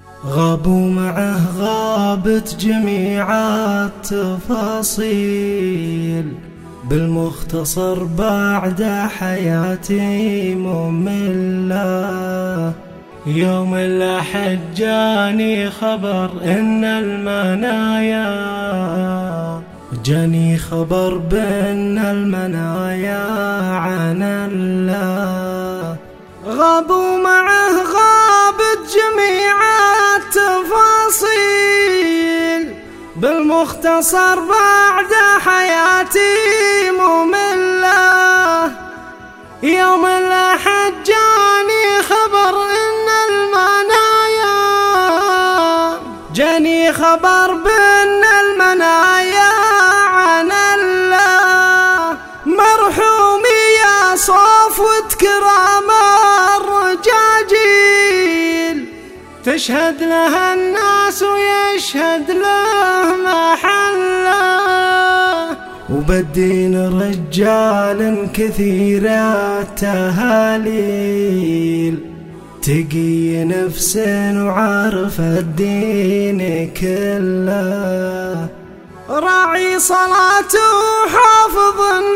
غابوا معه غابت جميع التفاصيل، بالمختصر بعد حياتي مملة. يوم الأحد جاني خبر إن المنايا، جاني خبر بأن المنايا عن الله. غابوا معه غابت جميع التفاصيل، بالمختصر بعد حياتي مملة. يوم الأحد جاني خبر إن المنايا، جاني خبر بأن المنايا عن الله. مرحومي يا صفوة كرام الرجاجيل، تشهد له الناس ويشهد له محله، وبالدين رجال كثير التهاليل، تقي نفس وعارف الدين كله. راعي صلاته وحافظ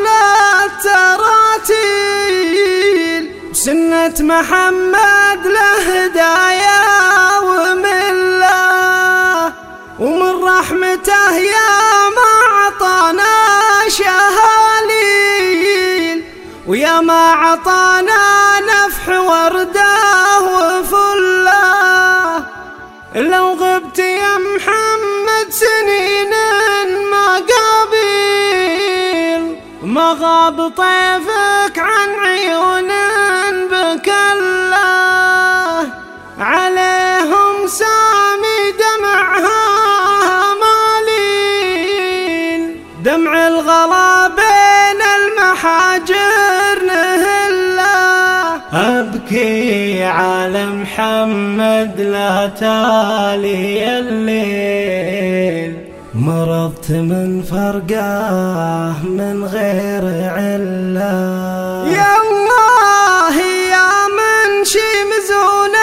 للتراتيل، سنة محمد له هدايا ومله، ومن رحمته يا ما عطانا شهاليل، ويا ما عطانا نفح ورده وفله. لو غبت يا محمد سنين ما قابل، ما غاب طيفك عن عيون بكله، عليهم سامي دمعها مالين، دمع الغلا بين المحاجر نهله. أبكي على محمد لا تالي الليل، مرضت من فرقاه من غير علة. يا الله يا منشي مزون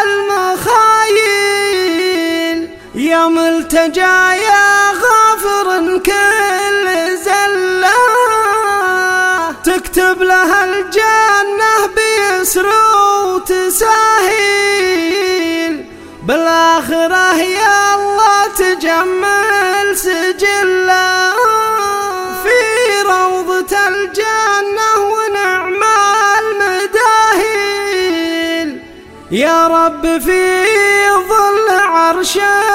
المخايل، يا ملتجا يا غافر كل زلة، تكتب لها الجنة بيسر وتساهيل، بالآخرة يا الله تجمل سجله، في روضة الجنة ونعم المداهيل. يا رب في ظل عرشه